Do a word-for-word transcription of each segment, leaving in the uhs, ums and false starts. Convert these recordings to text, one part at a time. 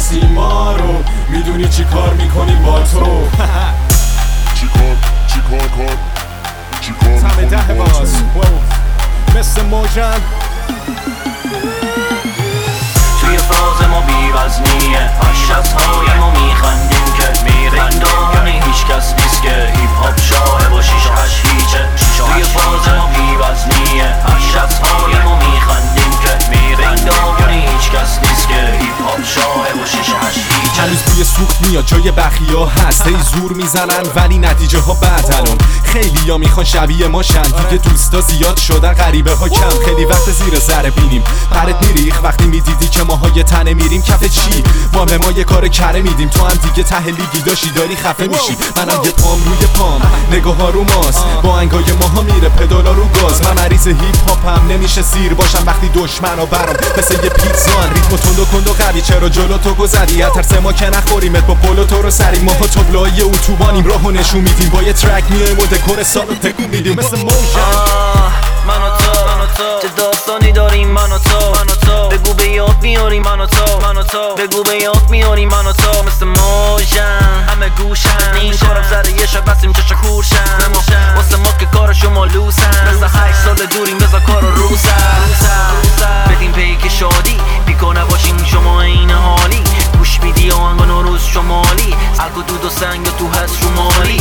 میشناسی ما رو، میدونی چی کار میکنیم با تو. چی کار چی کار کار چی کار تمه ده باز مثل موجم توی فاز ما بی‌وزنیه، عشق‌های ما میخندیم که میریم دامون هیچ کس نیست که هیپ هاپ شاه و شیش و هشت هیچه. توی فاز ما بی‌وزنیه، عشق‌های ما میخندیم که میریم دامون هیچ کس نیست که هیپ هاپ شاه و شیش و هشت هیچه. هنوز بوی سوخت میاد جای بخیا هست، ای زور میزنن ولی نتیجه ها بعد. الان خیلی ها میخوان شبیه ما شن، دیگه دوستا زیاد شدن غریبه ها کم. خیلی وقت زیر ذره بینیم پرت میریخ وقتی میدیدی که ماها یه تنه میریم کف چی. ما به ما یه کار کره میدیم، تو هم دیگه ته لیگی داشتی داری خفه میشی. منم یه پام روی پام نگاه ها رو ماست، با انگای ماها میره پدالا رو گاز. من مریض هیپ هاپم نمیشه سیر باشم وقتی دشمنا برام مثل یه پیتزا ریتم تند و کند و قوی. چرا جلو تو گذری ترس ما که نخوریمت با پلو تو رو سری. ماها تابلوهای اتوبانیم راهو نشون میدیم، با یه ترک میایم و دکور سالو تکون میدیم مثل موجن. من و تو چه داستانی داریم من و تو، بگو به یاد میاریم من و تو، بگو به یاد میاریم من و تو. مثل موجن همه گوشن، این کارم سر یه شب بسیم چشا کورشن. واسه ما که کار شما لوسن، مثل هشت سال دوریم بذار کارو روسن. بدیم پیک شادی بیکار نباشیم شما این حالی. گوش میدی آهنگ نوروز شمالی، الک و دود و سنگ و تو هست رو مالی.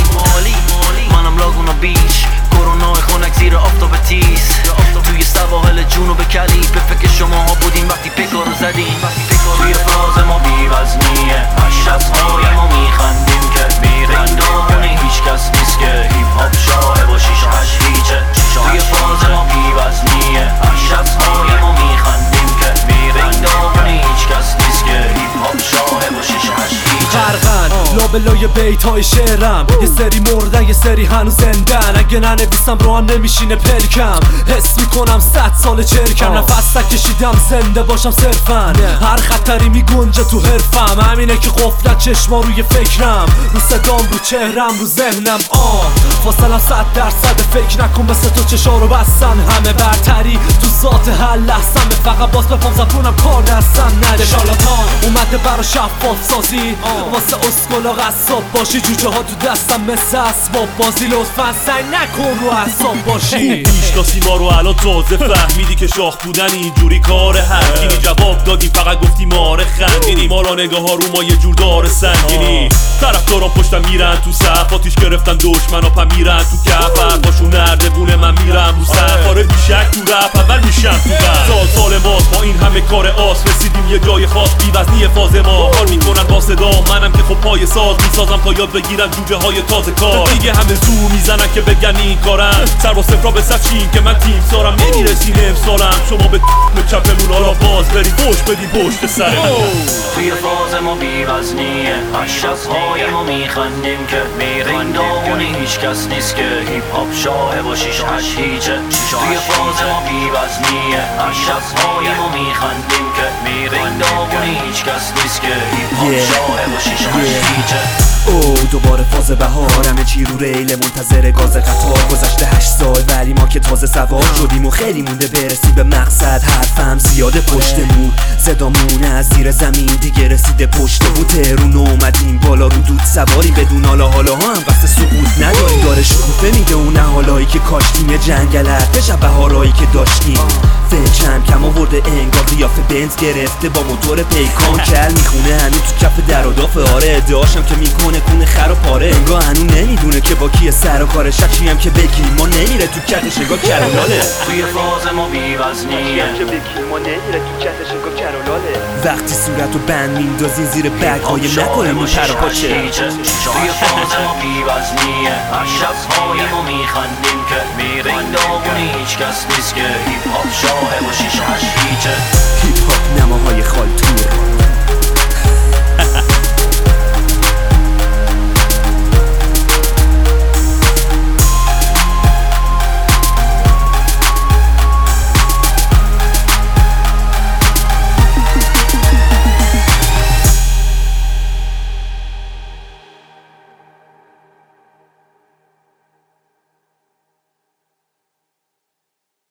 منم لاگونا بیچ کرونا خونک زیر آفتاب تیز، توی سواحل جنوب کلی به فکر شما ها بودیم وقتی پیکا رو زدیم. توی فاز ما بی‌وزنیه، عشق‌های ما میخندیم که میریم دامون هیچ کس نیست که هیپ هاپ شاه و شیش و هشت هیچه. توی فاز ما بی‌وزنیه، عشق‌های ما میخندیم که میریم دامون هیچ کس نیست که هیپ هاپ شاه و شیش و هشت هیچه. غرقن لابلای بیت های شعرم، یه سری مردن یه سری هنوز زندن. اگه ننویسم رو هم نمیشینه پلکم، حس میکنم صد سال چرکم. نفس نکشیدم زنده باشم صرفن، هر خطری میگنجه تو حرفم. همینه که قفلت چشما روی فکرم، رو صدام رو چهرم رو ذهنم. آه فاصلم صد درصد، فکر نکن مثل تو چشا رو بستن. همه برتری تو ذات هر لحظم، فقط باز بپام زبونم کار دستم نده. شالاتان اومده برا شفاف سازی، واسه اسکولا قصاب باشی. جوجه ها تو دستم مثل اسباب بازی، لطفا سعی نکن رو اعصاب باشی. میشناسی ما رو الان تازه فهمیدی که شاخ بودن اینجوری کار همگینی. جواب دادیم فقط گفتی ماره خندینی، مالا نگاه ها رو ما یه جور داره سنگینی. طرفداران پشتم میرن تو صف، آتیش گرفتن دشمنا پا میرن تو کف. حرفاشون نردبونه من میرم رو صف، آره بیشک تو رپ اول میشم تو قلب. سال سال ماست با این همه کار آس، رسیدیم یه جای خاص بی‌وزنی فاز ما. کار میکنن با صدا منم که خب پای ساز میسازم تا یاد بگیرن جوجه های تازه کار. دیگه همه زور میزنن که بگن این کارم، سر با صفرا به صد چین که من تیم سارم. نمیرسیم امسالم شما به چپمون حالا باز بریم پشت بدیم پشت سر من. توی فاز ما بی‌وزنیه، عشق‌های ما میخندیم که میریم دامون هیچ کس نیست که هیپ هاپ شاه و شیش و هشت هیچه. توی فاز ما بی‌وزنیه، عشق‌های ما میخندیم که میریم دامون هیچ کس نیست که هیپ هاپ شاه و شیش و هشت هیچه. او دوباره فاز بهار، همه چی رو ریل منتظر گاز قطار. گذشته هشت سال ولی ما که تازه سوار شدیم و خیلی مونده برسیم به مقصد. حرفم زیاده پشت نور، صدامون از زیر زمین دیگه رسیده پشت بوترون. اومدیم بالا رو دود سواری بدون حالا حالا ها هم قصد سقوط نداریم. داره شکوفه میده اون حالایی که کاشتیم، یه جنگل حرف شب بهارایی که داشتیم. فکرم کم آورده انگار قیافه بنز گرفته با موتور پیکان. کل میخونه هنو تو کف در و دافه، آره ادعاشم که میکنه کونه خر و پاره. انگار هنو نمیدونه که با کیه سر و کارش. چی هم که بگیم ما نمیره تو کتش انگار کرولاله. توی فاز ما بی‌وزنیه که بگیم ما نمیره تو کتش انگار کرولاله. وقتی صورت و بند میندازین زیر بگ های نکنه ما پر و پاچه. توی فاز ما بی‌وزنیه، عشق‌های ما میخندیم که میریم دامون هیچ کس نیست که هیپ هاپ شاه و شیش و هشت هیچه. هیپ هاپ نماهای خالتور